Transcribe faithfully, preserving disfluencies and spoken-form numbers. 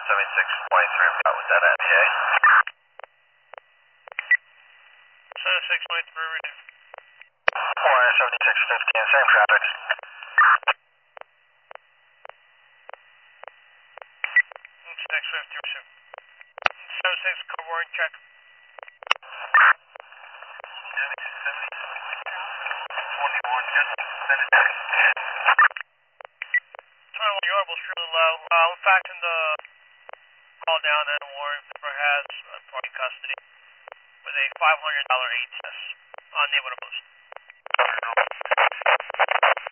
seventy-six twenty-three, I'm out with that N P A. seventy-six twenty-three, reading. Warren seventy-six fifteen, same traffic. six fifty, resume. seventy-six, cover warning, check. twenty-one, just send it back. twenty-one, your audible's really low. Uh, we're factoring the call down and Warren Zipper has authority custody with a five hundred dollar excess on the able to boost.